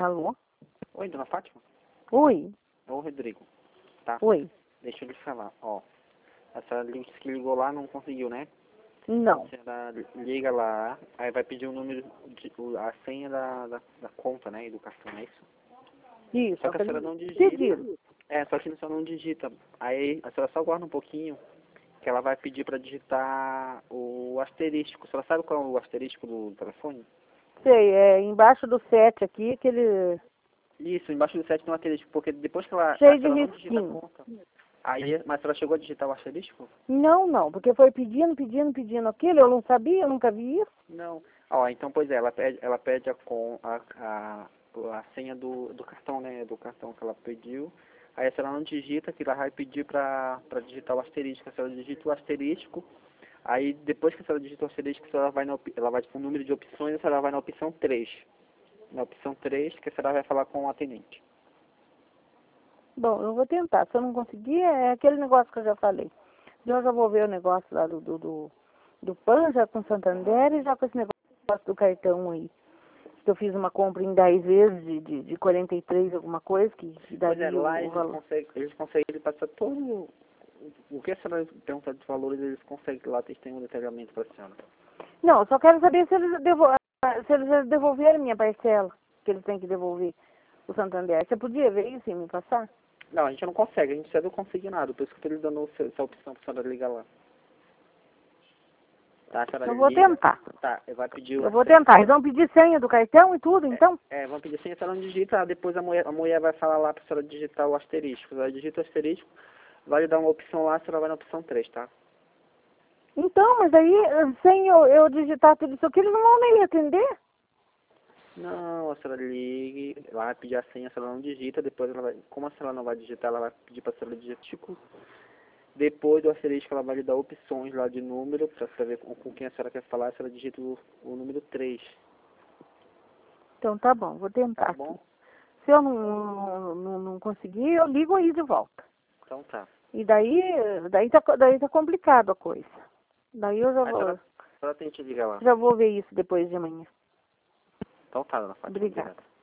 Alô? Oi, dona Fátima? Oi? É o Rodrigo, tá? Oi? Deixa eu lhe falar, ó. A senhora disse que ligou lá, não conseguiu, né? Não. A senhora liga lá, aí vai pedir o número, a senha da conta, né? E do cartão, é isso? Isso. Só que a senhora não digita. Pedido. Só que a senhora não digita. Aí a senhora só aguarda um pouquinho, que ela vai pedir pra digitar o asterístico. A senhora sabe qual é o asterístico do telefone? Sei, é embaixo do 7 aqui, aquele Isso, embaixo do 7 tem um asterístico, porque depois que a cheio de senhora não digita a risquinho. conta, aí, mas ela chegou a digitar o asterístico? Não, não, porque foi pedindo aquilo, eu não sabia, eu nunca vi isso. Não. Ó, então, pois é, ela pede a senha do cartão, né? Do cartão que ela pediu. Aí a senhora não digita, que ela vai pedir pra digitar o asterístico. A senhora digita o asterístico. Aí depois que a senhora digita o asterístico, a senhora vai ela vai com o número de opções, a senhora vai na opção 3. Na opção 3, que a senhora vai falar com o atendente. Bom, eu vou tentar, se eu não conseguir, é aquele negócio que eu já falei. Eu já vou ver o negócio lá do PAN, já com Santander, e já com esse negócio do cartão aí. Que eu fiz uma compra em 10 vezes de 43 alguma coisa, que Pois é, daria lá o valor. eles conseguem passar todo o que a senhora perguntar de valores, eles conseguem lá, eles têm um detalhamento para a senhora. Não, eu só quero saber se eles, se eles devolveram minha parcela, que eles têm que devolver o Santander. Você podia ver isso e me passar? Não, a gente não consegue, a gente precisa do consignado, por isso que eu estou lhe dando essa opção para a senhora ligar lá. Tá, a senhora Eu vou liga. tentar. Tá, vai pedir Eu vou tentar. Eles vão pedir senha do cartão e tudo, então? vão pedir senha, a senhora não digita, depois a mulher vai falar lá para a senhora digitar o asterístico. Ela digita o asterístico, vai lhe dar uma opção lá, a senhora vai na opção 3, tá? Então, mas aí, sem eu digitar tudo isso aqui, eles não vão nem atender. Não, a senhora ligue, ela vai pedir a senha, a senhora não digita, depois ela vai, como a senhora não vai digitar, ela vai pedir para a senhora digitar. Depois do asterisco, ela vai lhe dar opções lá de número, para saber com quem a senhora quer falar, a senhora digita o número 3, Então tá bom, vou tentar tá aqui. bom? Se eu não conseguir, eu ligo aí de volta. Então tá. E daí tá complicado a coisa. Daí eu Aí a senhora tente ligar lá. já vou ver isso depois de amanhã. Então tá, dona Fátima. Obrigada. Obrigado.